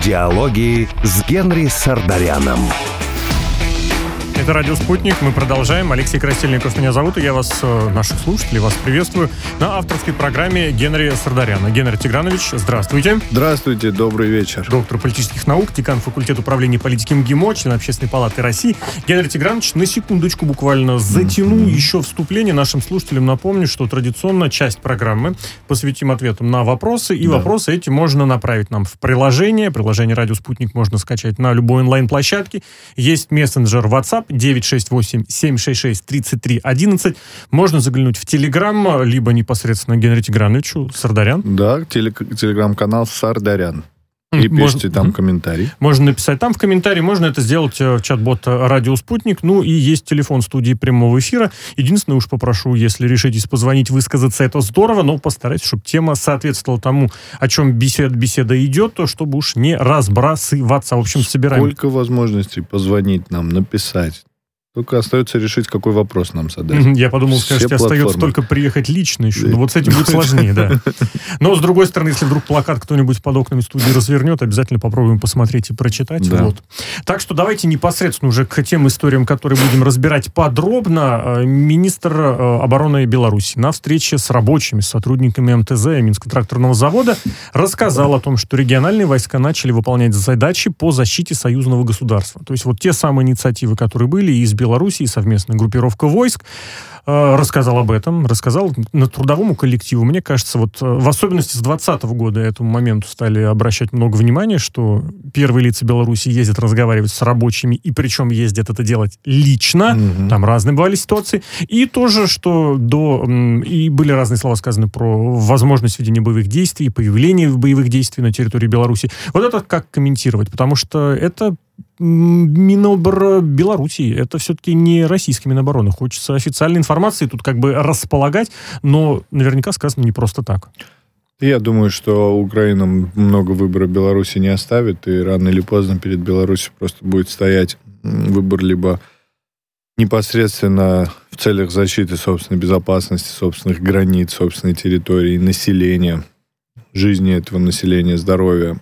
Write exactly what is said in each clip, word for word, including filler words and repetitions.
Диалоги с Генри Сардаряном. Это «Радио Спутник». Мы продолжаем. Алексей Красильников меня зовут, и я вас, наших слушателей, вас приветствую на авторской программе Генри Сардаряна. Генри Тигранович, здравствуйте. Здравствуйте, добрый вечер. Доктор политических наук, декан факультета управления политики МГИМО, член Общественной палаты России. Генри Тигранович, на секундочку буквально затяну mm-hmm. еще вступление. Нашим слушателям напомню, что традиционно часть программы посвятим ответам на вопросы, и да. вопросы эти можно направить нам в приложение. Приложение «Радио Спутник» можно скачать на любой онлайн-площадке. Есть мессенджер WhatsApp девять шесть восемь семь шесть шесть тридцать три одиннадцать. Можно заглянуть в Телеграм, либо непосредственно Генри Тиграновичу Сардарян. Да, теле- телеграм-канал Сардарян. И можно, пишите там комментарий. Можно написать там в комментарии, можно это сделать в чат-бот «Радио Спутник». Ну и есть телефон студии прямого эфира. Единственное, уж попрошу, если решитесь позвонить, высказаться, это здорово, но постарайтесь, чтобы тема соответствовала тому, о чем бесед, беседа идет, то чтобы уж не разбрасываться. В общем, собираем. Сколько возможностей позвонить нам, написать. Только остается решить, какой вопрос нам задать. Я подумал, скажете, остается только приехать лично еще. Но вот с этим будет сложнее, да. Но, с другой стороны, если вдруг плакат кто-нибудь под окнами студии развернет, обязательно попробуем посмотреть и прочитать. Да. Вот. Так что давайте непосредственно уже к тем историям, которые будем разбирать подробно. Министр обороны Беларуси на встрече с рабочими, с сотрудниками эм тэ зэ, Минского тракторного завода, рассказал о том, что региональные войска начали выполнять задачи по защите союзного государства. То есть вот те самые инициативы, которые были из Белоруссии, совместная группировка войск, э, рассказал об этом, рассказал на трудовому коллективу. Мне кажется, вот э, в особенности с двадцатого года этому моменту стали обращать много внимания, что первые лица Беларуси ездят разговаривать с рабочими, и причем ездят это делать лично, mm-hmm. там разные бывали ситуации, и тоже, что до... М, и были разные слова сказаны про возможность ведения боевых действий, появление боевых действий на территории Беларуси. Вот это как комментировать? Потому что это Минобр Белоруссии. Это все-таки не российский Минобороны. Хочется официальной информации тут как бы располагать, но наверняка сказано не просто так. Я думаю, что Украина много выбора Беларуси не оставит, и рано или поздно перед Беларусью просто будет стоять выбор либо непосредственно в целях защиты собственной безопасности, собственных границ, собственной территории, населения, жизни этого населения, здоровья,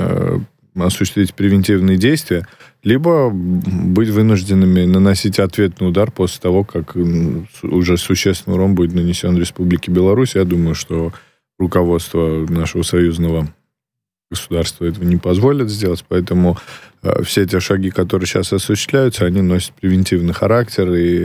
осуществить превентивные действия, либо быть вынужденными наносить ответный удар после того, как уже существенный урон будет нанесен Республике Беларусь. Я думаю, что руководство нашего союзного государства этого не позволит сделать, поэтому все те шаги, которые сейчас осуществляются, они носят превентивный характер, и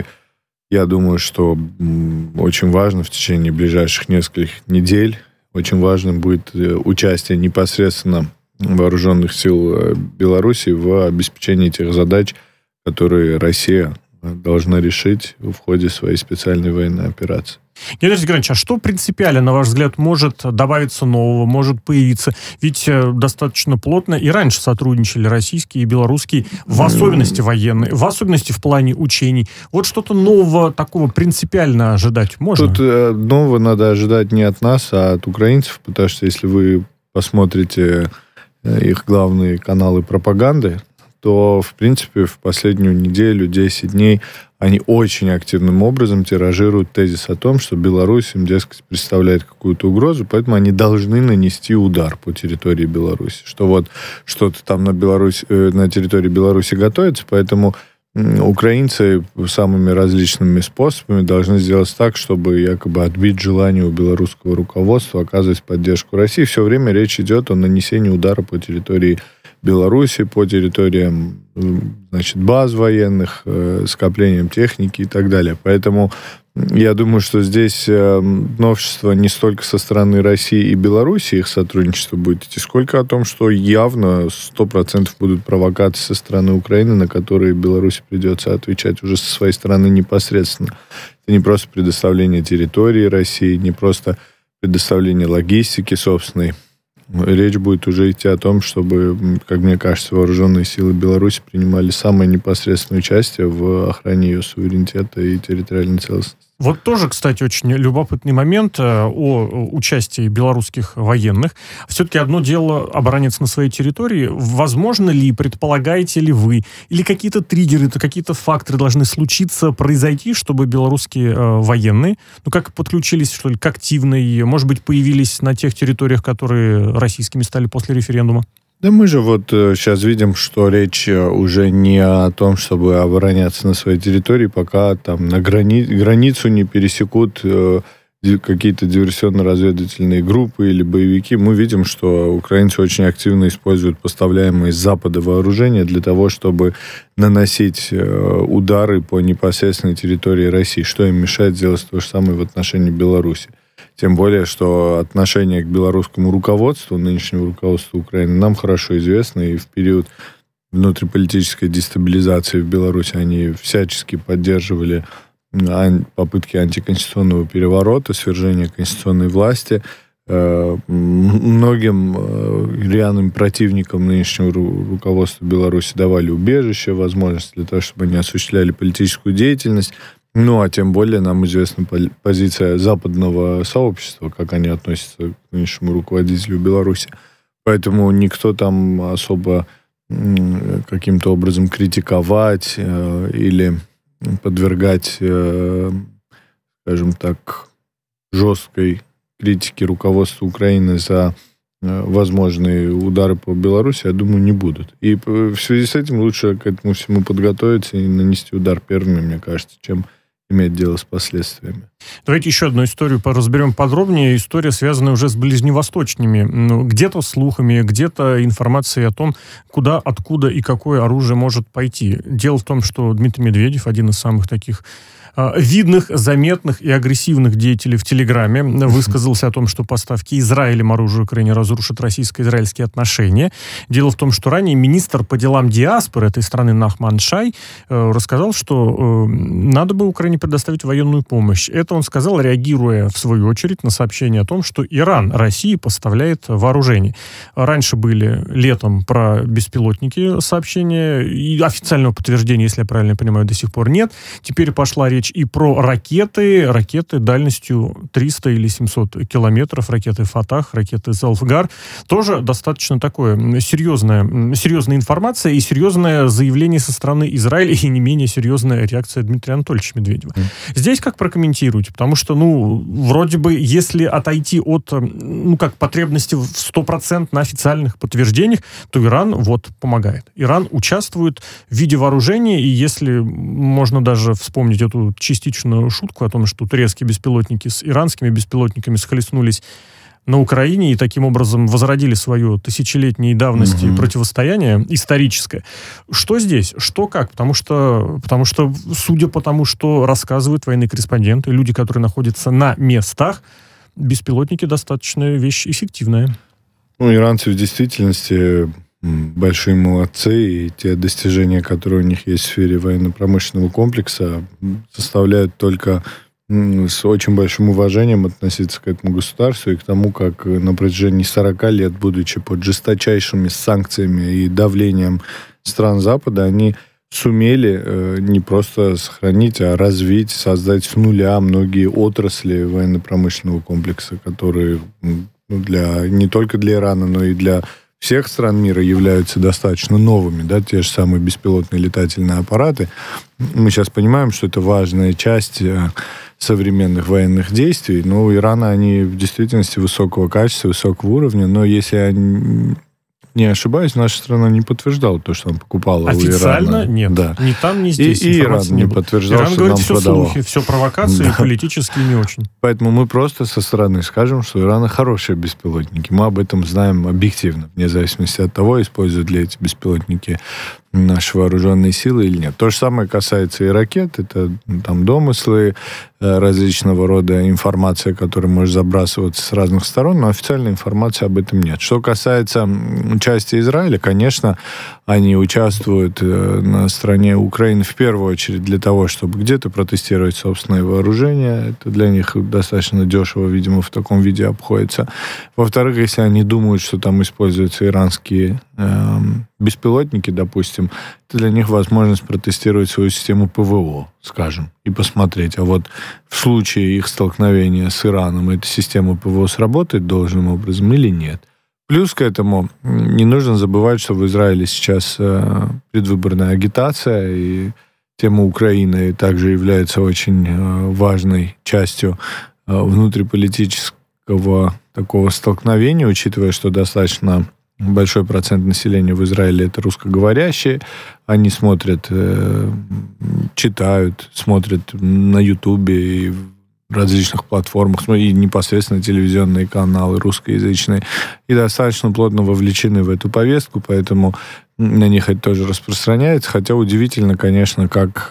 я думаю, что очень важно в течение ближайших нескольких недель, очень важным будет участие непосредственно вооруженных сил Беларуси в обеспечении тех задач, которые Россия должна решить в ходе своей специальной военной операции. Геннадий Григорьевич, а что принципиально, на ваш взгляд, может добавиться нового, может появиться? Ведь достаточно плотно и раньше сотрудничали российские и белорусские, в особенности военные, в особенности в плане учений. Вот что-то нового такого принципиально ожидать можно? Тут э, нового надо ожидать не от нас, а от украинцев, потому что если вы посмотрите их главные каналы пропаганды, то, в принципе, в последнюю неделю, десять дней, они очень активным образом тиражируют тезис о том, что Беларусь им, дескать, представляет какую-то угрозу, поэтому они должны нанести удар по территории Беларуси. Что вот что-то там на, Беларусь, на территории Беларуси готовится, поэтому украинцы самыми различными способами должны сделать так, чтобы якобы отбить желание у белорусского руководства оказывать поддержку России. Все время речь идет о нанесении удара по территории Беларуси, по территориям, значит, баз военных, э, скоплением техники и так далее. Поэтому я думаю, что здесь э, новшество не столько со стороны России и Беларуси, их сотрудничество будет идти, сколько о том, что явно сто процентов будут провокации со стороны Украины, на которые Беларуси придется отвечать уже со своей стороны непосредственно. Это не просто предоставление территории России, не просто предоставление логистики собственной. Речь будет уже идти о том, чтобы, как мне кажется, вооруженные силы Беларуси принимали самое непосредственное участие в охране ее суверенитета и территориальной целостности. Вот тоже, кстати, очень любопытный момент о участии белорусских военных. Все-таки одно дело обороняться на своей территории. Возможно ли, предполагаете ли вы, или какие-то триггеры, какие-то факторы должны случиться, произойти, чтобы белорусские э, военные, ну, как подключились, что ли, к активной, может быть, появились на тех территориях, которые российскими стали после референдума? Да мы же вот сейчас видим, что речь уже не о том, чтобы обороняться на своей территории, пока там на грани... границу не пересекут э, какие-то диверсионно-разведывательные группы или боевики. Мы видим, что украинцы очень активно используют поставляемые с Запада вооружения для того, чтобы наносить э, удары по непосредственной территории России. Что им мешает сделать то же самое в отношении Беларуси? Тем более, что отношение к белорусскому руководству, нынешнему руководству Украины, нам хорошо известно. И в период внутриполитической дестабилизации в Беларуси они всячески поддерживали попытки антиконституционного переворота, свержения конституционной власти. Многим реальным противникам нынешнего руководства Беларуси давали убежище, возможность для того, чтобы они осуществляли политическую деятельность. Ну, а тем более нам известна позиция западного сообщества, как они относятся к нынешнему руководителю Беларуси. Поэтому никто там особо каким-то образом критиковать э, или подвергать, э, скажем так, жесткой критике руководства Украины за э, возможные удары по Беларуси, я думаю, не будут. И в связи с этим лучше к этому всему подготовиться и нанести удар первыми, мне кажется, чем иметь дело с последствиями. Давайте еще одну историю разберем подробнее. История, связанная уже с ближневосточными. Ну, где-то слухами, где-то информацией о том, куда, откуда и какое оружие может пойти. Дело в том, что Дмитрий Медведев, один из самых таких видных, заметных и агрессивных деятелей в Телеграме, высказался о том, что поставки Израилем оружия Украине разрушат российско-израильские отношения. Дело в том, что ранее министр по делам диаспоры этой страны Нахман Шай э, рассказал, что э, надо бы Украине предоставить военную помощь. Это он сказал, реагируя, в свою очередь, на сообщение о том, что Иран России поставляет вооружение. Раньше были летом про беспилотники сообщения, и официального подтверждения, если я правильно понимаю, до сих пор нет. Теперь пошла речь и про ракеты, ракеты дальностью триста или семьсот километров, ракеты «Фатах», ракеты «Залфгар». Тоже достаточно такое серьезная, серьезная информация и серьезное заявление со стороны Израиля, и не менее серьезная реакция Дмитрия Анатольевича Медведева. Mm. Здесь как прокомментируете? Потому что, ну, вроде бы, если отойти от, ну, как потребности в сто процентов на официальных подтверждениях, то Иран вот помогает. Иран участвует в виде вооружения, и если можно даже вспомнить эту частичную шутку о том, что турецкие беспилотники с иранскими беспилотниками схлестнулись на Украине и таким образом возродили свое тысячелетней давности mm-hmm. противостояние историческое. Что здесь? Что как? Потому что, потому что, судя по тому, что рассказывают военные корреспонденты, люди, которые находятся на местах, беспилотники достаточно вещь эффективная. Ну, иранцы в действительности большие молодцы, и те достижения, которые у них есть в сфере военно-промышленного комплекса, заставляют только с очень большим уважением относиться к этому государству и к тому, как на протяжении сорока лет, будучи под жесточайшими санкциями и давлением стран Запада, они сумели э, не просто сохранить, а развить, создать с нуля многие отрасли военно-промышленного комплекса, которые ну, для, не только для Ирана, но и для всех стран мира являются достаточно новыми, да, те же самые беспилотные летательные аппараты. Мы сейчас понимаем, что это важная часть современных военных действий, но у Ирана они в действительности высокого качества, высокого уровня, но если я не ошибаюсь, наша страна не подтверждала то, что она покупала официально у Ирана. Нет. Да. Ни там, ни здесь. И, и Иран не, не подтверждал, Иран что говорит, нам все продавал. Слухи, все провокации, да. Политические не очень. Поэтому мы просто со стороны скажем, что у Ирана хорошие беспилотники. Мы об этом знаем объективно, вне зависимости от того, используют ли эти беспилотники наши вооруженные силы или нет. То же самое касается и ракет. Это там домыслы, различного рода информация, которая может забрасываться с разных сторон, но официальной информации об этом нет. Что касается части Израиля, конечно, они участвуют на стороне Украины в первую очередь для того, чтобы где-то протестировать собственное вооружение. Это для них достаточно дешево, видимо, в таком виде обходится. Во-вторых, если они думают, что там используются иранские э, беспилотники, допустим, это для них возможность протестировать свою систему ПВО, скажем, и посмотреть, а вот в случае их столкновения с Ираном эта система ПВО сработает должным образом или нет. Плюс к этому не нужно забывать, что в Израиле сейчас предвыборная агитация, и тема Украины также является очень важной частью внутриполитического такого столкновения, учитывая, что достаточно большой процент населения в Израиле это русскоговорящие. Они смотрят, читают, смотрят на Ютубе и в различных платформах, и непосредственно телевизионные каналы русскоязычные, и достаточно плотно вовлечены в эту повестку, поэтому на них это тоже распространяется. Хотя удивительно, конечно, как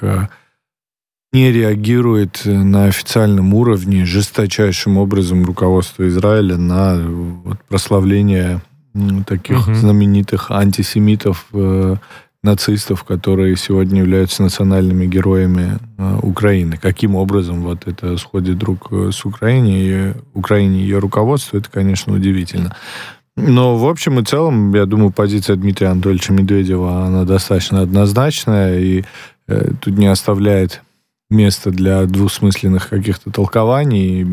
не реагирует на официальном уровне жесточайшим образом руководство Израиля на вот, прославление таких угу. знаменитых антисемитов, э, нацистов, которые сегодня являются национальными героями э, Украины. Каким образом вот это сходит друг с Украиной, и Украине и ее руководству, это, конечно, удивительно. Но в общем и целом, я думаю, позиция Дмитрия Анатольевича Медведева, она достаточно однозначная, и э, тут не оставляет места для двусмысленных каких-то толкований.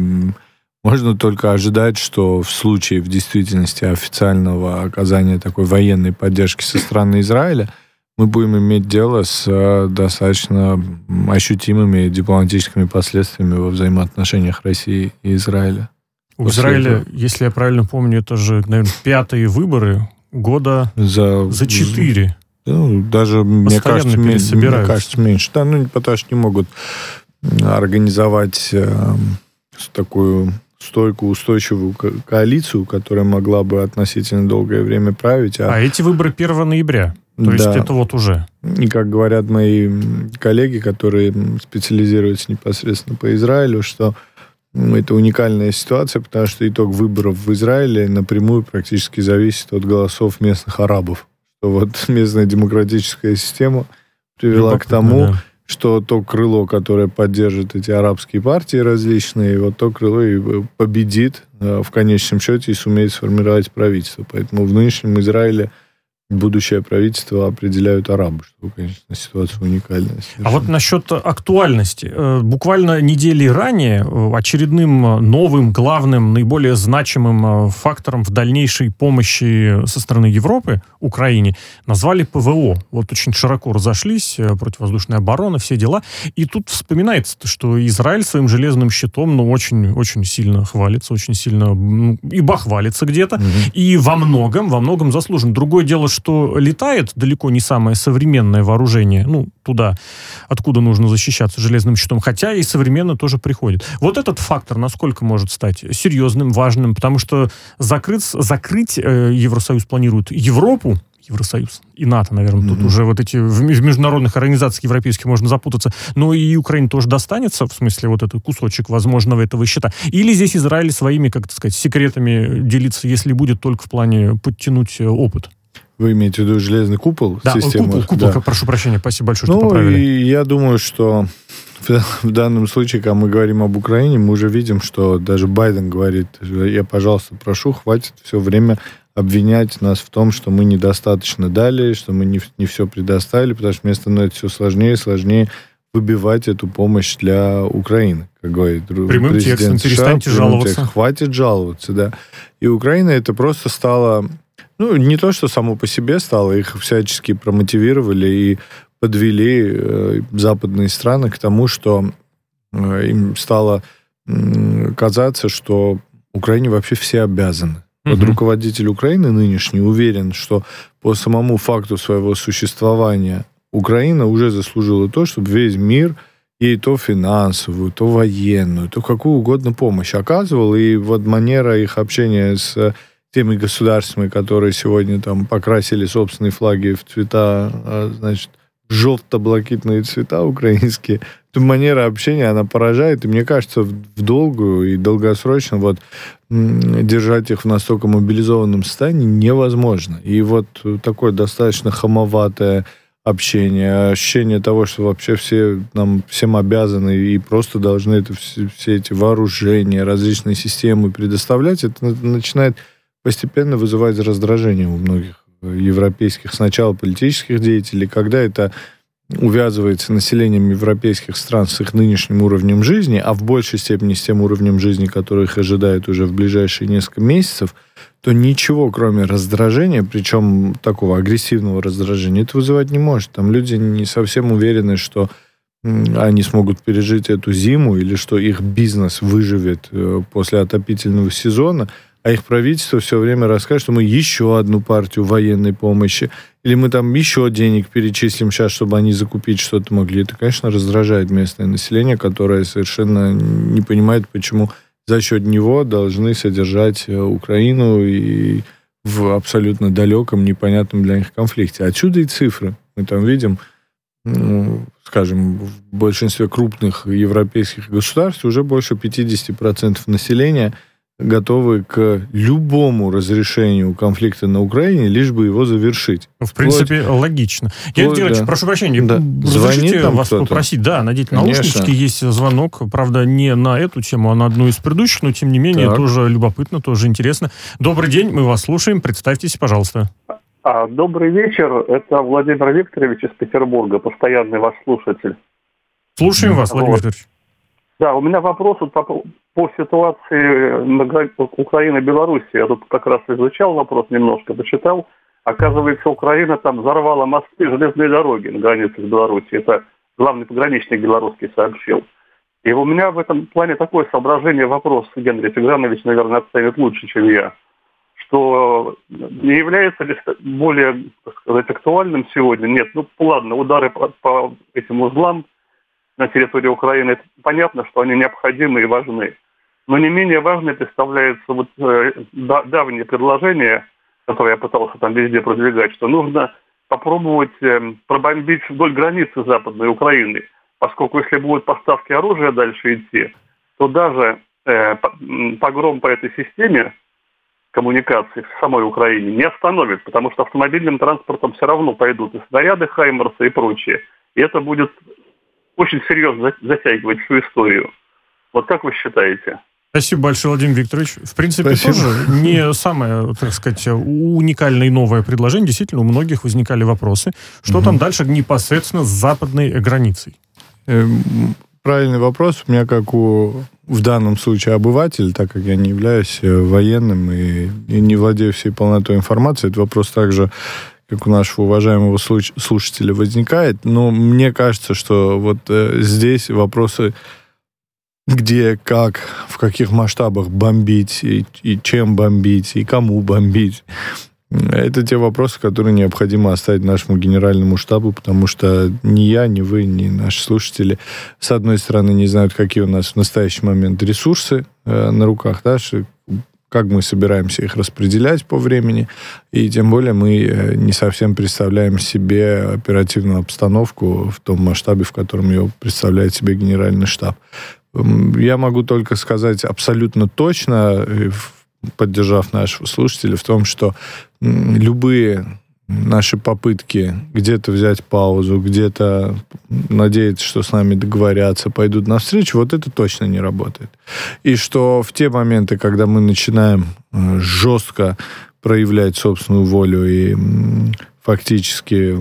Можно только ожидать, что в случае в действительности официального оказания такой военной поддержки со стороны Израиля мы будем иметь дело с достаточно ощутимыми дипломатическими последствиями во взаимоотношениях России и Израиля. У Израиля, этого, если я правильно помню, это же, наверное, пятые выборы года за, за четыре. Ну, даже, мне кажется, меньше, мне кажется, меньше. Да, ну, потому что не могут организовать э, такую стойкую, устойчивую ко- коалицию, которая могла бы относительно долгое время править. А, а эти выборы первого ноября. То да. есть это вот уже. И, как говорят мои коллеги, которые специализируются непосредственно по Израилю, что это уникальная ситуация, потому что итог выборов в Израиле напрямую практически зависит от голосов местных арабов. Что вот местная демократическая система привела Любопытно, к тому, да. что то крыло, которое поддержит эти арабские партии различные, вот то крыло и победит в конечном счете и сумеет сформировать правительство. Поэтому в нынешнем Израиле будущее правительство определяют арабы, что, конечно, ситуация уникальная. Совершенно. А вот насчет актуальности. Буквально недели ранее очередным новым, главным, наиболее значимым фактором в дальнейшей помощи со стороны Европы Украине назвали ПВО. Вот очень широко разошлись, противовоздушная оборона, все дела. И тут вспоминается, что Израиль своим железным щитом, ну, очень, очень сильно хвалится, очень сильно ну, и бахвалится где-то, угу. и во многом, во многом заслужен. Другое дело, что что летает далеко не самое современное вооружение, ну, туда, откуда нужно защищаться железным щитом, хотя и современно тоже приходит. Вот этот фактор насколько может стать серьезным, важным, потому что закрыть, закрыть э, Евросоюз планирует Европу, Евросоюз и НАТО, наверное, mm-hmm. тут уже вот эти в международных организациях европейских можно запутаться, но и Украине тоже достанется, в смысле вот этот кусочек возможного этого счета. Или здесь Израиль своими, как так сказать, секретами делиться, если будет, только в плане подтянуть опыт? Вы имеете в виду железный купол? Да, купол, купол, да. Прошу прощения, спасибо большое, ну, что поправили. И я думаю, что в, в данном случае, когда мы говорим об Украине, мы уже видим, что даже Байден говорит, я, пожалуйста, прошу, хватит все время обвинять нас в том, что мы недостаточно дали, что мы не, не все предоставили, потому что мне становится все сложнее и сложнее выбивать эту помощь для Украины, как говорит прямым президент текстом, США. Перестаньте жаловаться. Текстом, хватит жаловаться, да. И Украина это просто стало... Ну, не то, что само по себе стало, их всячески промотивировали и подвели э, западные страны к тому, что э, им стало э, казаться, что Украине вообще все обязаны. Mm-hmm. Вот руководитель Украины нынешний уверен, что по самому факту своего существования Украина уже заслужила то, чтобы весь мир ей то финансовую, то военную, то какую угодно помощь оказывал. И вот манера их общения с теми государствами, которые сегодня там покрасили собственные флаги в цвета, значит, желто-блакитные цвета украинские, эта манера общения, она поражает, и мне кажется, в долгую и долгосрочно вот держать их в настолько мобилизованном состоянии невозможно. И вот такое достаточно хамоватое общение, ощущение того, что вообще все нам всем обязаны и просто должны это, все, все эти вооружения, различные системы предоставлять, это начинает постепенно вызывать раздражение у многих европейских, сначала политических деятелей, когда это увязывается с населением европейских стран с их нынешним уровнем жизни, а в большей степени с тем уровнем жизни, который их ожидает уже в ближайшие несколько месяцев, то ничего, кроме раздражения, причем такого агрессивного раздражения, это вызывать не может. Там люди не совсем уверены, что они смогут пережить эту зиму или что их бизнес выживет после отопительного сезона. а их правительство все время расскажет, что мы еще одну партию военной помощи, или мы там еще денег перечислим сейчас, чтобы они закупить что-то могли. Это, конечно, раздражает местное население, которое совершенно не понимает, почему за счет него должны содержать Украину и в абсолютно далеком, непонятном для них конфликте. Отсюда и цифры. Мы там видим, ну, скажем, в большинстве крупных европейских государств уже больше пятьдесят процентов населения готовы к любому разрешению конфликта на Украине, лишь бы его завершить. В принципе, Вплоть... логично. Геннадий Георгиевич, да. прошу прощения, да. разрешите вас кто-то? попросить, да, надеть наушнички, есть звонок, правда, не на эту тему, а на одну из предыдущих, но, тем не менее, так. тоже любопытно, тоже интересно. Добрый день, мы вас слушаем, представьтесь, пожалуйста. А, добрый вечер, это Владимир Викторович из Петербурга, постоянный ваш слушатель. Слушаем вас, Владимир вот. Викторович. Да, у меня вопрос вот по, по ситуации на границе Украины и Беларуси. Я тут как раз изучал вопрос, немножко почитал. Оказывается, Украина там взорвала мосты, железные дороги на границе с Белоруссией. Это главный пограничник белорусский сообщил. И у меня в этом плане такое соображение, вопрос Генрих Тигранович, наверное, оценит лучше, чем я, что не является ли более, так сказать, актуальным сегодня? Нет, ну ладно, удары по, по этим узлам на территории Украины, понятно, что они необходимы и важны. Но не менее важной представляется вот э, да, давнее предложение, которое я пытался там везде продвигать, что нужно попробовать э, пробомбить вдоль границы Западной Украины, поскольку если будут поставки оружия дальше идти, то даже э, погром по этой системе коммуникаций в самой Украине не остановит, потому что автомобильным транспортом все равно пойдут и снаряды Хаймерса и прочее. И это будет очень серьезно затягивать всю историю. Вот как вы считаете? Спасибо большое, Владимир Викторович. В принципе, Спасибо. тоже не самое, так сказать, уникальное и новое предложение. Действительно, у многих возникали вопросы. Что угу. там дальше непосредственно с западной границей? Правильный вопрос. У меня, как у, в данном случае, обыватель, так как я не являюсь военным и, и не владею всей полнотой информации, этот вопрос также, как у нашего уважаемого слушателя, возникает. Но мне кажется, что вот э, здесь вопросы, где, как, в каких масштабах бомбить, и, и чем бомбить, и кому бомбить, это те вопросы, которые необходимо оставить нашему генеральному штабу, потому что ни я, ни вы, ни наши слушатели, с одной стороны, не знают, какие у нас в настоящий момент ресурсы э, на руках, да, как мы собираемся их распределять по времени, и тем более мы не совсем представляем себе оперативную обстановку в том масштабе, в котором ее представляет себе генеральный штаб. Я могу только сказать абсолютно точно, поддержав нашего слушателя, в том, что любые наши попытки где-то взять паузу, где-то надеяться, что с нами договорятся, пойдут навстречу, вот это точно не работает. И что в те моменты, когда мы начинаем жестко проявлять собственную волю и фактически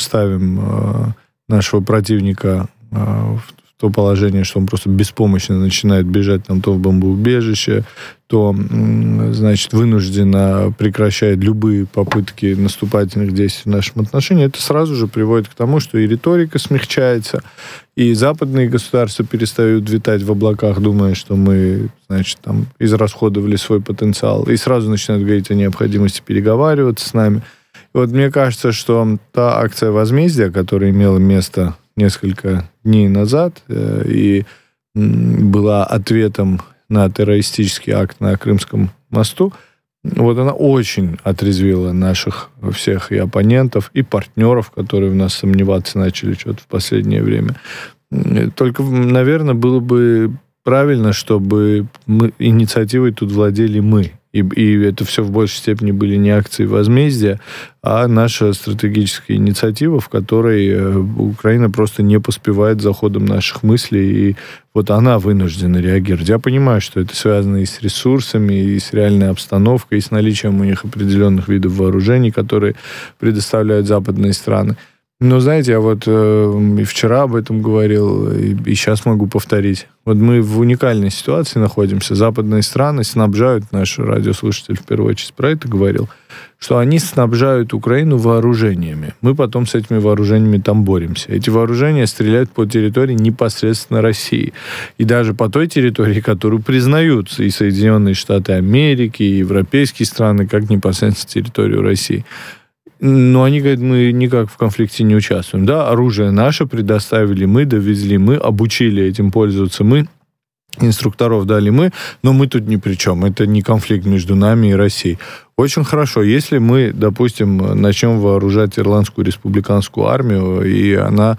ставим нашего противника в то положение, что он просто беспомощно начинает бежать там то в бомбоубежище, то, значит, вынужденно прекращает любые попытки наступательных действий в нашем отношении, это сразу же приводит к тому, что и риторика смягчается, и западные государства перестают витать в облаках, думая, что мы, значит, там израсходовали свой потенциал, и сразу начинают говорить о необходимости переговариваться с нами. И вот мне кажется, что та акция возмездия, которая имела место несколько дней назад э, и м, была ответом на террористический акт на Крымском мосту, вот она очень отрезвила наших всех и оппонентов, и партнеров, которые в нас сомневаться начали что-то в последнее время. Только, наверное, было бы правильно, чтобы мы, инициативой тут владели мы. И, и это все в большей степени были не акции возмездия, а наша стратегическая инициатива, в которой Украина просто не поспевает за ходом наших мыслей, и вот она вынуждена реагировать. Я понимаю, что это связано и с ресурсами, и с реальной обстановкой, и с наличием у них определенных видов вооружений, которые предоставляют западные страны. Ну, знаете, я вот э, и вчера об этом говорил, и, и сейчас могу повторить. Вот мы в уникальной ситуации находимся. Западные страны снабжают, наш радиослушатель в первую очередь про это говорил, что они снабжают Украину вооружениями. Мы потом с этими вооружениями там боремся. Эти вооружения стреляют по территории непосредственно России. И даже по той территории, которую признают и Соединенные Штаты Америки, и европейские страны, как непосредственно территорию России. Но они говорят, мы никак в конфликте не участвуем. Да, оружие наше предоставили мы, довезли мы, обучили этим пользоваться мы, инструкторов дали мы, но мы тут ни при чем. Это не конфликт между нами и Россией. Очень хорошо, если мы, допустим, начнем вооружать Ирландскую республиканскую армию, и она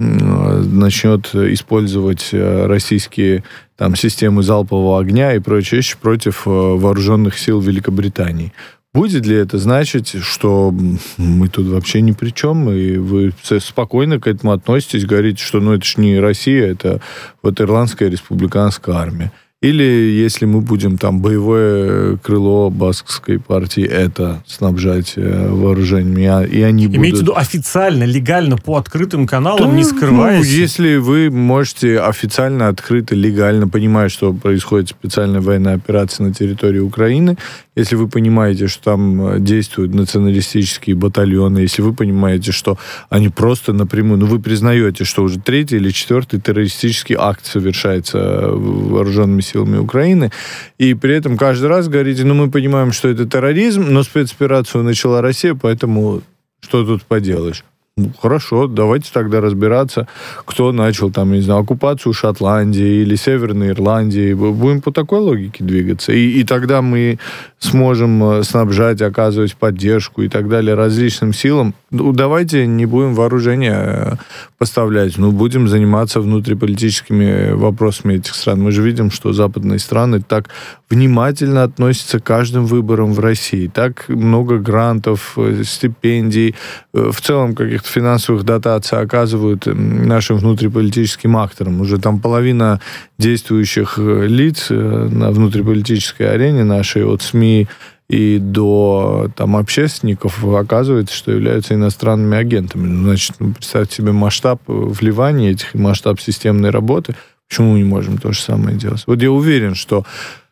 начнет использовать российские там, системы залпового огня и прочие вещи против вооруженных сил Великобритании. Будет ли это значить, что мы тут вообще ни при чем, и вы спокойно к этому относитесь, говорите, что ну, это ж не Россия, это вот Ирландская республиканская армия? Или если мы будем там боевое крыло баскской партии это снабжать вооружениями, и они будут... Имеете в виду официально, легально, по открытым каналам, да, не скрываясь? Ну, если вы можете официально, открыто, легально, понимая, что происходит специальная военная операция на территории Украины, если вы понимаете, что там действуют националистические батальоны, если вы понимаете, что они просто напрямую... Ну, вы признаете, что уже третий или четвертый террористический акт совершается вооруженными силами Украины, и при этом каждый раз говорите, ну, мы понимаем, что это терроризм, но спецоперацию начала Россия, поэтому что тут поделаешь? Ну, хорошо, давайте тогда разбираться, кто начал, там, не знаю, оккупацию Шотландии или Северной Ирландии. Будем по такой логике двигаться. И, и тогда мы сможем снабжать, оказывать поддержку и так далее различным силам. Ну, давайте не будем вооружение поставлять, но будем заниматься внутриполитическими вопросами этих стран. Мы же видим, что западные страны так внимательно относятся к каждым выборам в России. Так много грантов, стипендий, в целом каких-то финансовых дотаций оказывают нашим внутриполитическим акторам. Уже там половина действующих лиц на внутриполитической арене нашей, от СМИ и до там, общественников, оказывается, что являются иностранными агентами. Значит, представьте себе масштаб вливания этих и масштаб системной работы. Почему мы не можем то же самое делать? Вот я уверен, что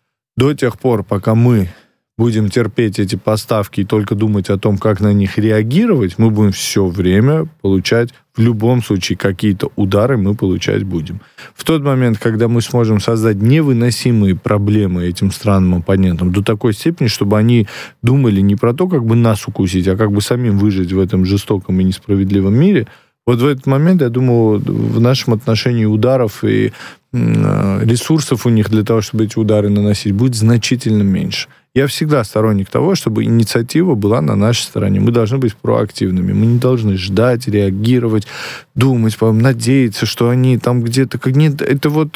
до тех пор, пока мы будем терпеть эти поставки и только думать о том, как на них реагировать, мы будем все время получать, в любом случае, какие-то удары мы получать будем. В тот момент, когда мы сможем создать невыносимые проблемы этим странам-оппонентам до такой степени, чтобы они думали не про то, как бы нас укусить, а как бы самим выжить в этом жестоком и несправедливом мире, вот в этот момент, я думаю, в нашем отношении ударов и ресурсов у них для того, чтобы эти удары наносить, будет значительно меньше. Я всегда сторонник того, чтобы инициатива была на нашей стороне. Мы должны быть проактивными. Мы не должны ждать, реагировать, думать, надеяться, что они там где-то... Как нет, это вот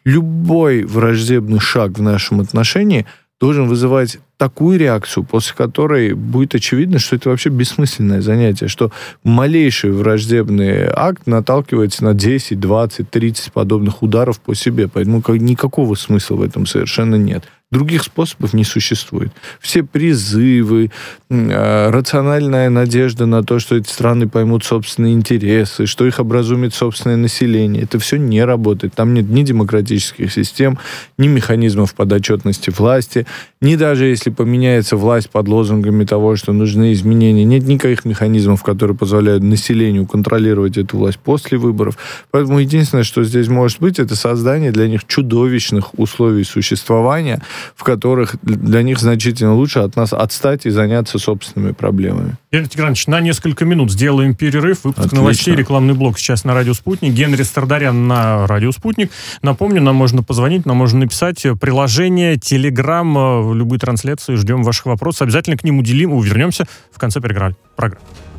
любой враждебный шаг в нашем отношении должен вызывать такую реакцию, после которой будет очевидно, что это вообще бессмысленное занятие, что малейший враждебный акт наталкивается на десять, двадцать, тридцать подобных ударов по себе. Поэтому никакого смысла в этом совершенно нет. Других способов не существует. Все призывы, рациональная надежда на то, что эти страны поймут собственные интересы, что их образумит собственное население, это все не работает. Там нет ни демократических систем, ни механизмов подотчетности власти, ни даже если поменяется власть под лозунгами того, что нужны изменения, нет никаких механизмов, которые позволяют населению контролировать эту власть после выборов. Поэтому единственное, что здесь может быть, это создание для них чудовищных условий существования, в которых для них значительно лучше от нас отстать и заняться собственными проблемами. Генрий Тигранович, на несколько минут сделаем перерыв. Выпуск Отлично. Новостей, рекламный блок сейчас на Радио Спутник. Генрий Сардарян на Радио Спутник. Напомню, нам можно позвонить, нам можно написать. Приложение, Телеграм, любые трансляции. Ждем ваших вопросов. Обязательно к ним уделим. Вернемся в конце программы.